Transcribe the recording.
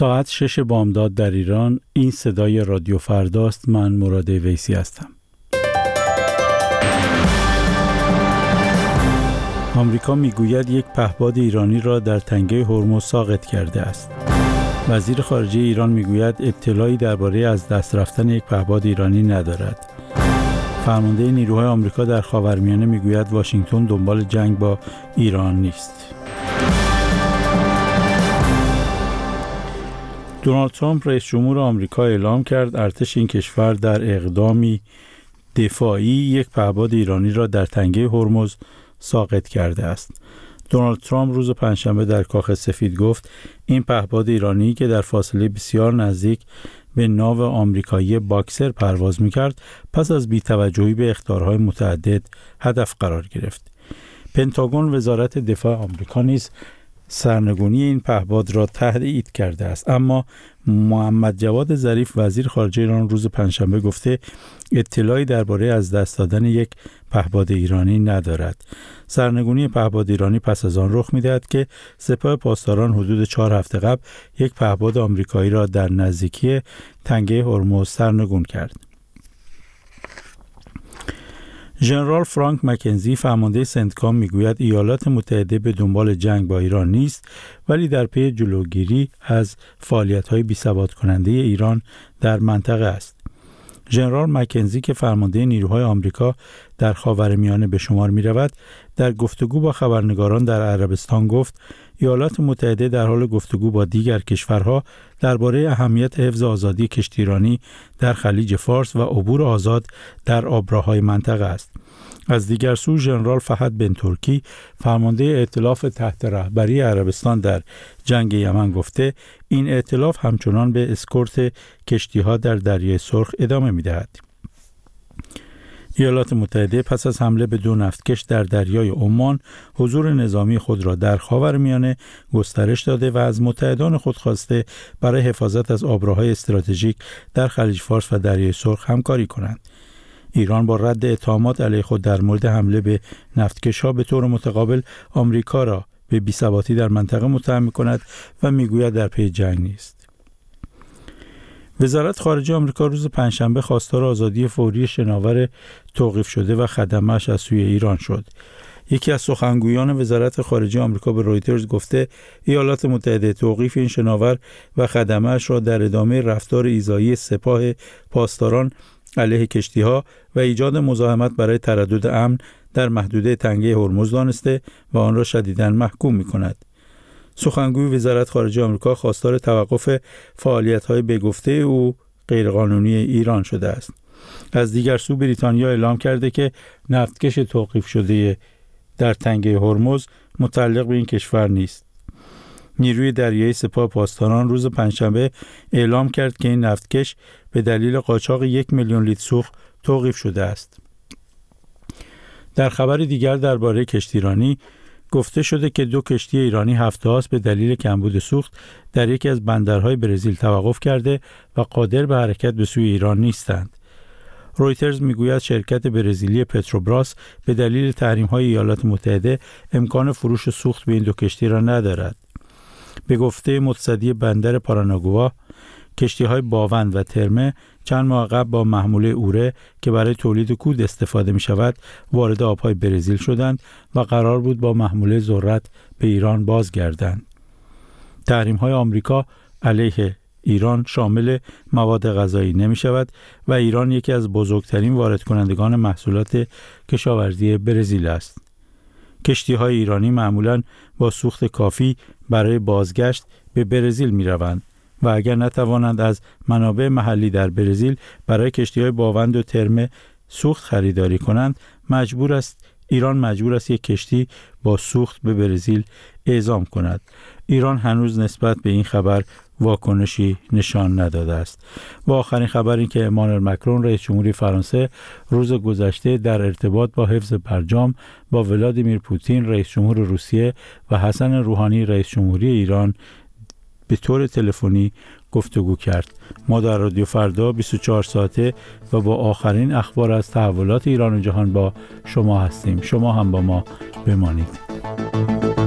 ساعت 6 بامداد در ایران. این صدای رادیو فرداست. من مراد ویسی هستم. آمریکا میگوید یک پهپاد ایرانی را در تنگه هرمز ساقط کرده است. وزیر خارجه ایران میگوید اطلاعی درباره از دست رفتن یک پهپاد ایرانی ندارد. فرمانده نیروهای آمریکا در خاورمیانه میگوید واشنگتن دنبال جنگ با ایران نیست. دونالد ترامپ رئیس جمهور آمریکا اعلام کرد ارتش این کشور در اقدامی دفاعی یک پهپاد ایرانی را در تنگه هرمز ساقط کرده است. دونالد ترامپ روز پنجشنبه در کاخ سفید گفت این پهپاد ایرانی که در فاصله بسیار نزدیک به ناو آمریکایی باکسر پرواز می‌کرد پس از بی‌توجهی به اخطارهای متعدد هدف قرار گرفت. پنتاگون وزارت دفاع آمریکا نیز سرنگونی این پهپاد را تایید کرده است، اما محمد جواد ظریف وزیر خارجه ایران روز پنجشنبه گفته اطلاعی درباره از دست دادن یک پهپاد ایرانی ندارد. سرنگونی پهپاد ایرانی پس از آن رخ می‌دهد که سپاه پاسداران حدود 4 هفته قبل یک پهپاد آمریکایی را در نزدیکی تنگه هرمز سرنگون کرد. ژنرال فرانک مکنزی فرمانده سنتکام میگوید ایالات متحده به دنبال جنگ با ایران نیست، ولی در پی جلوگیری از فعالیت‌های بی‌ثبات کننده ایران در منطقه است. ژنرال مکنزی که فرمانده نیروهای آمریکا در خاورمیانه به شمار می‌رود، در گفتگو با خبرنگاران در عربستان گفت ایالات متحده در حال گفتگو با دیگر کشورها درباره اهمیت حفظ آزادی کشتیرانی در خلیج فارس و عبور آزاد در آبراهای منطقه است. از دیگر سو ژنرال فهد بن ترکی فرمانده ائتلاف تحت رهبری عربستان در جنگ یمن گفته این ائتلاف همچنان به اسکورت کشتی‌ها در دریای سرخ ادامه می‌دهد. ایالات متحده پس از حمله به 2 نفتکش در دریای عمان حضور نظامی خود را در خاورمیانه گسترش داده و از متحدان خود خواسته برای حفاظت از آبراهای استراتژیک در خلیج فارس و دریای سرخ همکاری کنند. ایران با رد اتهامات علیه خود در مورد حمله به نفتکش‌ها به طور متقابل آمریکا را به بی‌ثباتی در منطقه متهم می‌کند و می‌گوید در پی جنگ نیست. وزارت خارجه آمریکا روز پنجشنبه خواستار آزادی فوری شناور توقیف شده و خدمه‌اش از سوی ایران شد. یکی از سخنگویان وزارت خارجه آمریکا به رویترز گفته ایالات متحده توقیف این شناور و خدمه‌اش را در ادامه رفتار ایذایی سپاه پاسداران علیه کشتی‌ها و ایجاد مزاحمت برای تردد امن در محدوده تنگه هرمز دانسته و آن را شدیداً محکوم می‌کند. سخنگوی وزارت خارجه آمریکا خواستار توقف فعالیت‌های به گفته او غیرقانونی ایران شده است. از دیگر سو بریتانیا اعلام کرده که نفتکش توقیف شده در تنگه هرمز متعلق به این کشور نیست. نیروی دریایی سپاه پاسداران روز پنجشنبه اعلام کرد که این نفتکش به دلیل قاچاق 1 میلیون لیتر سوخت توقیف شده است. در خبر دیگر درباره کشتیرانی گفته شده که 2 کشتی ایرانی هفته‌هاست به دلیل کمبود سوخت در یکی از بندرهای برزیل توقف کرده و قادر به حرکت به سوی ایران نیستند. رویترز میگوید شرکت برزیلی پتروبراس به دلیل تحریم‌های ایالات متحده امکان فروش سوخت به این 2 کشتی را ندارد. به گفته متصدی بندر پاراناگوا، کشتی‌های باوند و ترمه چند ماه قبل با محموله اوره که برای تولید کود استفاده می‌شود وارد آب‌های برزیل شدند و قرار بود با محموله ذرت به ایران بازگردند. تحریم‌های آمریکا علیه ایران شامل مواد غذایی نمی‌شود و ایران یکی از بزرگترین وارد کنندگان محصولات کشاورزی برزیل است. کشتی‌های ایرانی معمولاً با سوخت کافی برای بازگشت به برزیل می‌روند و اگر نتوانند از منابع محلی در برزیل برای کشتی‌های باوند و ترمه سوخت خریداری کنند، ایران مجبور است یک کشتی با سوخت به برزیل اعزام کند. ایران هنوز نسبت به این خبر واکنشی نشان نداده است. و آخرین خبر این که امانوئل مکرون رئیس جمهوری فرانسه روز گذشته در ارتباط با حفظ برجام با ولادیمیر پوتین رئیس جمهور روسیه و حسن روحانی رئیس جمهوری ایران به طور تلفنی گفتگو کرد. ما در رادیو فردا 24 ساعته و با آخرین اخبار از تحولات ایران و جهان با شما هستیم. شما هم با ما بمانید.